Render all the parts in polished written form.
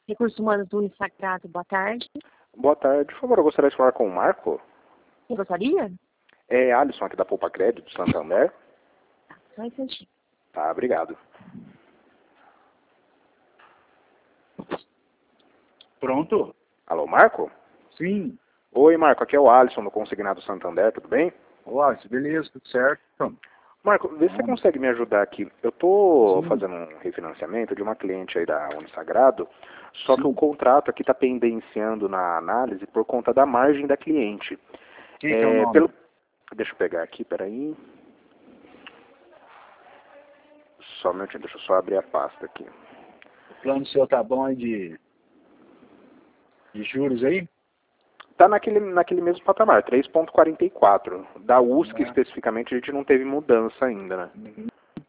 Recursos Humanos do Unisagrado, boa tarde. Boa tarde. Por favor, eu gostaria de falar com o Marco. Você gostaria? É Alisson aqui da Poupa Crédito, Santander. Tá, só um instantinho. Tá, obrigado. Pronto? Alô, Marco? Sim. Oi, Marco. Aqui é o Alisson do Consignado Santander, tudo bem? Olá, beleza, tudo certo? Marco, vê se você consegue me ajudar aqui. Eu tô Sim. fazendo um refinanciamento de uma cliente aí da Unisagrado, só que Sim. o contrato aqui está pendenciando na análise por conta da margem da cliente. Quem que é o nome? Deixa eu pegar aqui, peraí. Só um minutinho, deixa eu só abrir a pasta aqui. O plano seu tá bom aí de juros aí? Tá naquele mesmo patamar, 3,44. Da USC É. especificamente a gente não teve mudança ainda, né? Uhum.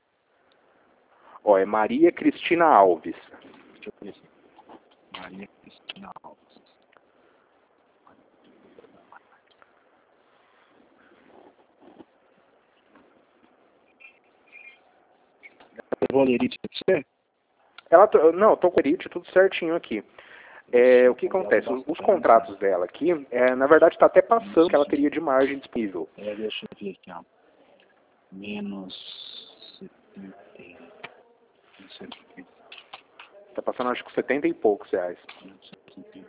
Ó, é Maria Cristina Alves. Deixa eu ver aqui. Maria Cristina Alves. Eu vou ler isso pra você? Não, eu tô com o Elite tudo certinho aqui. O que acontece? Os contratos dela aqui, na verdade está até passando que ela teria de margem disponível. Deixa eu ver aqui, ó. Menos 70. Não sei o que é. Tá passando acho que 70 e poucos reais. Menos 70.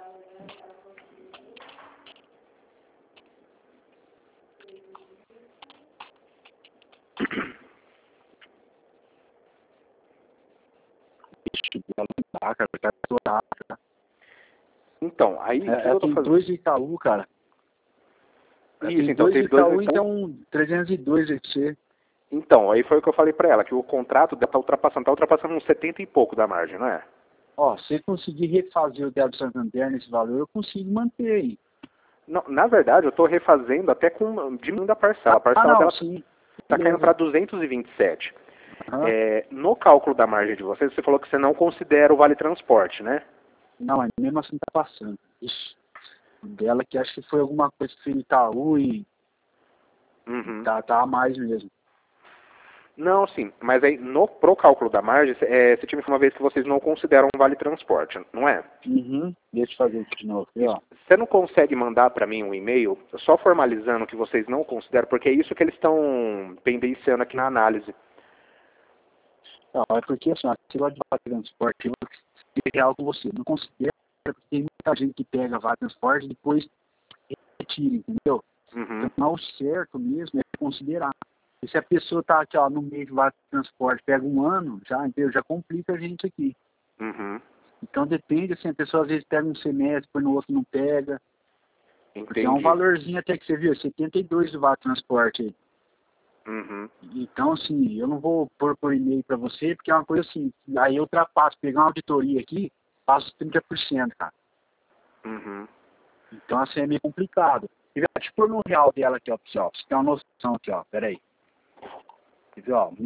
Ixi, ela não dá, cara. Tá estourado, cara. Então, aí o que eu tô Tem fazendo? 2 Itaú, cara. Isso, Tem então 2 teve Itaú, dois. então 302 aí pra você. Então, aí foi o que eu falei pra ela, que o contrato dela tá ultrapassando uns 70 e pouco da margem, não é? Ó, se eu conseguir refazer o débito Santander nesse valor, eu consigo manter aí. Não, na verdade, eu tô refazendo até com diminuindo a parcela. A parcela Não, dela sim. tá caindo para 227. Aham. No cálculo da margem de vocês, você falou que você não considera o vale transporte, né? Não, mas mesmo assim tá passando. Ixi, o dela que acho que foi alguma coisa que fez Itaú e Uhum. tá a mais mesmo. Não, sim, mas aí pro cálculo da margem, você tinha me falado uma vez que vocês não consideram um vale transporte, não é? Uhum. Deixa eu fazer aqui de novo, aqui, ó. Você não consegue mandar para mim um e-mail só formalizando que vocês não consideram, porque é isso que eles estão pendenciando aqui na análise. Não, é porque assim, se vai de vale transporte, eu vou ser real com você. Não considero, porque tem muita gente que pega vale transporte e depois retira, entendeu? Uhum, Então, o certo mesmo é considerar. E se a pessoa está aqui, ó, no meio de vale transporte, pega um ano, entendeu? Já complica a gente aqui. uhum. Então depende, assim, a pessoa às vezes pega um semestre, depois no outro não pega. Porque é um Entendi. valorzinho até que você viu, 72 do vale transporte aí. Uhum, Então, assim, eu não vou pôr por e-mail para você, porque é uma coisa assim, aí eu ultrapasso, pegar uma auditoria aqui, passo 30%, cara. uhum. Então, assim, é meio complicado. E, deixa eu pôr no real dela aqui, ó, pra você ter uma noção aqui, ó, peraí. Você viu, ó,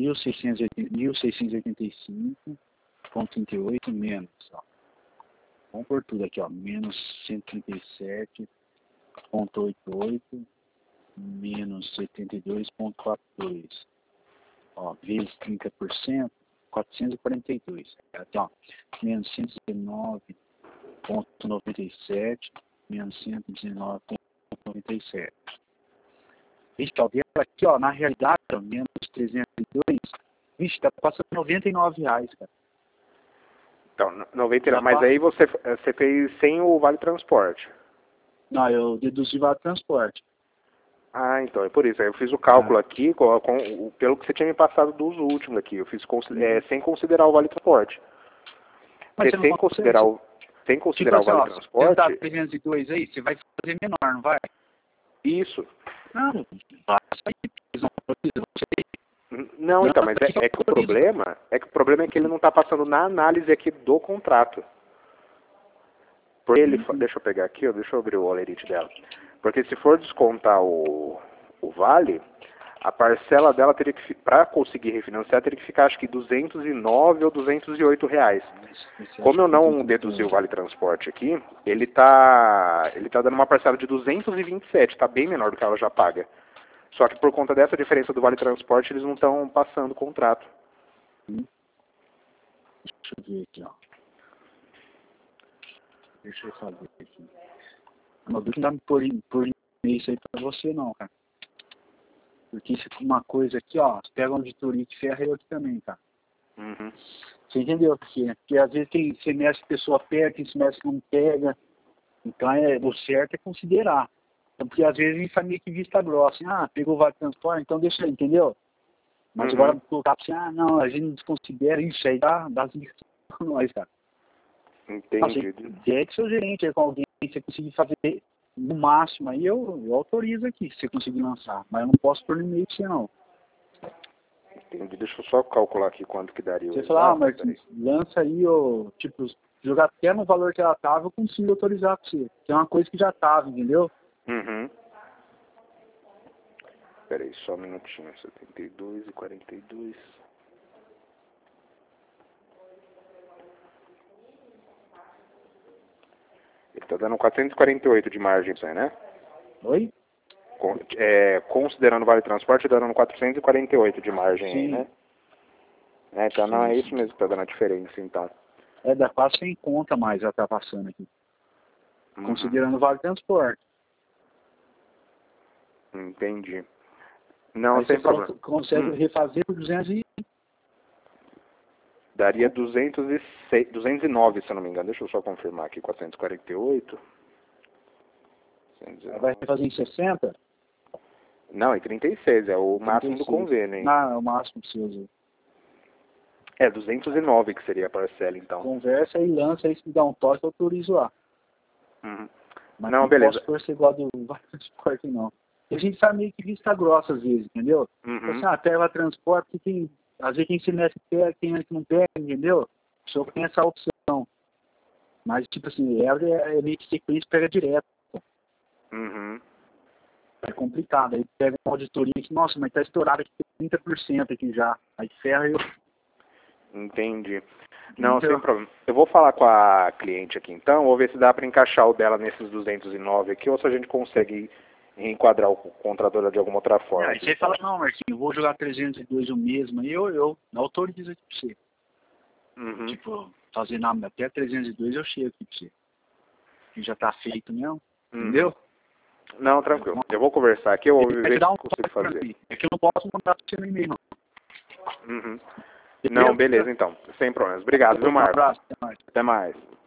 1685,38 menos, ó. Vamos por tudo aqui, ó, menos 137,88 menos 72,42. Ó, vezes 30%, 442. Aqui, ó, menos 119,97 menos 119,97. Vixe, ó, dela aqui, ó, na realidade, ó, menos 302, vixe, tá passando R$ 99, cara. Então, 99. Já Mas passa. aí você fez sem o vale transporte. Não, eu deduzi vale transporte. Ah, então é por isso. Aí eu fiz o cálculo aqui pelo que você tinha me passado dos últimos aqui. Eu fiz sem considerar o vale transporte. Mas Porque você não consegue. sem Tipo considerar o assim, vale ó, se você dá transporte, 302 aí, você vai fazer menor, não vai? isso. Não, passa aí, eles não autorizam você. Não, então, mas aqui que o problema é que ele não está passando na análise aqui do contrato. Por ele, deixa eu pegar aqui, deixa eu abrir o olerite dela. Porque se for descontar o vale, a parcela dela teria que, para conseguir refinanciar, teria que ficar acho que 209 ou 208 reais. Como eu não deduzi o vale transporte aqui, ele tá dando uma parcela de 227, está bem menor do que ela já paga. Só que por conta dessa diferença do vale transporte, eles não estão passando o contrato. Deixa eu ver aqui, ó. Deixa eu fazer aqui. Não dá por e-mail isso aí pra você não, cara. Porque isso é uma coisa aqui, ó. Você pega uma auditoria que ferra eu aqui também, cara. Uhum. Você entendeu por quê? Porque às vezes tem semestre que a pessoa pega, tem semestre que não pega. Então o certo é considerar. Então, porque às vezes a gente faz meio que vista grossa. Assim, pegou o vale transporte, então deixa aí, entendeu? Mas agora colocar assim, não, a gente desconsidera isso aí, dá zica pra nós, cara. Entendi. É que seu gerente aí com alguém, você conseguir fazer no máximo aí, eu autorizo aqui, se você conseguir lançar. Mas eu não posso por limite pra você não. Entendi. Deixa eu só calcular aqui quanto que daria. Você fala, Martins, lança aí, tipo, jogar até no valor que ela tava, eu consigo autorizar pra você. Que é uma coisa que já tava, entendeu? Uhum. Peraí, só um minutinho. 72 e 42. Ele tá dando 448 de margem pra você, né? Oi? Considerando o vale transporte, tá dando 448 de margem aí, Sim. né? Então não é isso mesmo que tá dando a diferença, então. Dá quase 100 conta mais já tá passando aqui. Considerando o vale transporte. Entendi. Não, aí sem você problema. Consegue refazer por 200 e... Daria 209, se eu não me engano. Deixa eu só confirmar aqui. 448. Vai refazer em 60? Não, em 36. É o máximo do convênio, hein? É o máximo que você usa. 209 que seria a parcela, então. Conversa e lança, aí se me dá um toque, eu autorizo lá. Uhum. Mas não, beleza. Não posso ser igual do vale transporte, não. E a gente sabe meio que vista grossa às vezes, entendeu? Uhum. Pega transporte, que às vezes quem se mete pega, quem não pega, entendeu? O senhor tem essa opção. Mas, tipo assim, é meio que sequência, pega direto. Uhum. É complicado. Aí pega uma auditoria que, nossa, mas tá estourado aqui 30% aqui já. Aí ferra eu. Entendi. Não, sem problema. Eu vou falar com a cliente aqui então, vou ver se dá para encaixar o dela nesses 209 aqui, ou se a gente consegue enquadrar o contrato de alguma outra forma. Aí você fala, não, Marquinhos, eu vou jogar 302 o mesmo, aí eu autorizo aqui pra você. Uhum. Tipo, fazendo até 302 eu chego aqui pra você. Que já tá feito mesmo, entendeu? Não, tranquilo. Eu vou conversar aqui, eu vou ver o que eu consigo fazer. É que eu não posso mandar pra você no e-mail, não. Uhum. Não, beleza então. Sem problemas. Obrigado, viu, Marcos? Um abraço, até mais. Até mais.